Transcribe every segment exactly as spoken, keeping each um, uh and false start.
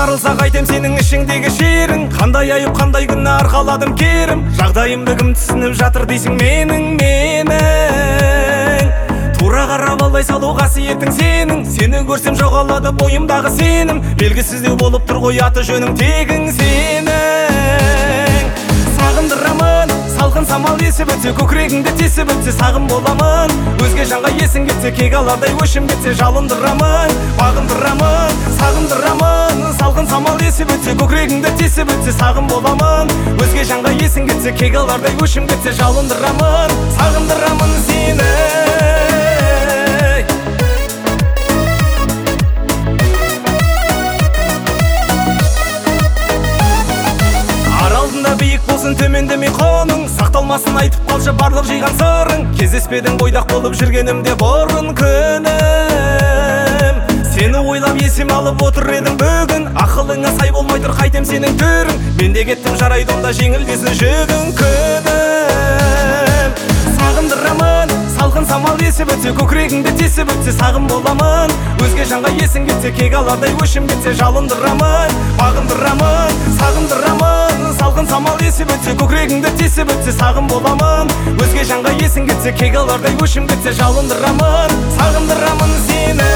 жарылса қайтем сенің ішіңдегі шерің. Қандай айып қандай күнні арқаладым керім. Жағдайымды кім түсініп жатыр дейсің менің менің. Тура қарап алдай салу қасиетің сенің. Сені көрсем жоғалады бойымдағы сенім. Белгісіздеу болып тұр ғой аты жөнің тегің сенің. Сағындырамын, салқын самал есіп өтсе, көкірегіңді тесіп өтсе сағым боламын. Өзге жанға есің кетсе, кек алардай өшім кетсе жалындырамын, бағындырамын. Сағындырамын, салқын самал есіп өтсе, көкірегіңді тесіп өтсе сағым боламын. Өзге жанға есің кетсе, кек алардай өшім кетсе жалындырамын, сағындырамын сені. Биік болсын төмендемей қоның, сақталмасын айтып қалшы барлық жиған сырың. Кездеспедің бойдақ болып жүргенімде бұрын күнім. Сені ойлап есім алып отыр едім бүгін. Ақылыңа сай болмай тұр қайтем сенің түрің. Мен де кеттім жарайды онда жеңілдесін жүгін күнім. Сағындырамын, салқын самал есіп өтсе, көкірегіңді тесіп өтсе сағым боламын. Өзге жанға есің кетсе, кек алардай өшім кетсе жалындырамын, бағындырамын. Сағындырамын, салқын самал есіп өтсе, көкірегіңді тесіп өтсе сағым боламын. Өзге жанға есің кетсе, кек алардай өшім кетсе жалындырамын, сағындырамын сені.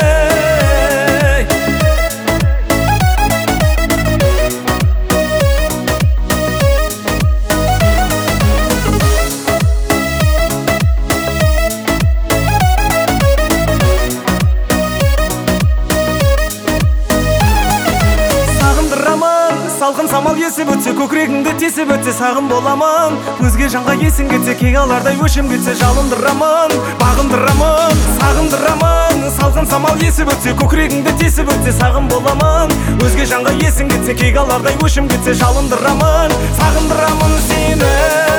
Салқын самал есіп өтсе, көкірегіңді тесіп өтсе сағым боламын. Өзге жанға есің кетсе, кек алардай өшім кетсе жалындырамын, бағындырамын. Сағындырамын, салқын самал есіп өтсе, көкірегіңді тесіп өтсе сағым боламын. Өзге жанға есің кетсе, кек алардай өшім кетсе жалындырамын, сағындырамын сені.